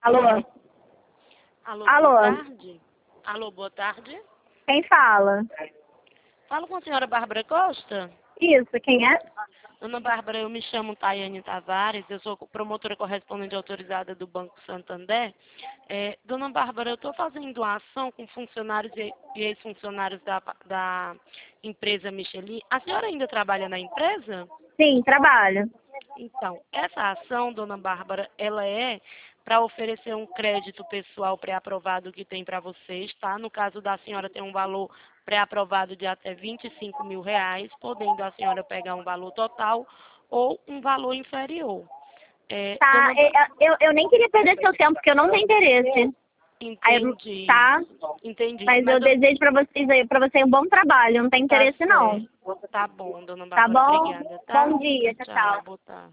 Alô? Alô, Alô? boa tarde. Alô, boa tarde. Quem fala? Falo com a senhora Bárbara Costa. Isso, quem é? Dona Bárbara, eu me chamo Tayane Tavares, eu sou promotora correspondente autorizada do Banco Santander. Dona Bárbara, eu estou fazendo uma ação com funcionários e ex-funcionários da empresa Michelin. A senhora ainda trabalha na empresa? Sim, trabalho. Então, essa ação, dona Bárbara, ela é para oferecer um crédito pessoal pré-aprovado que tem para vocês, tá? No caso da senhora tem um valor pré-aprovado de até R$ 25.000, podendo a senhora pegar um valor total ou um valor inferior. Tá, eu nem queria perder seu tempo, porque eu não tenho interesse. Entendi. Tá? Entendi. Mas eu desejo pra vocês aí, pra você um bom trabalho. Eu não tenho Tá interesse, não. certo. Tá bom, dona Tá Bárbara. bom? Obrigada, tá? Bom dia. Tchau, Tchau, tchau. boa tarde.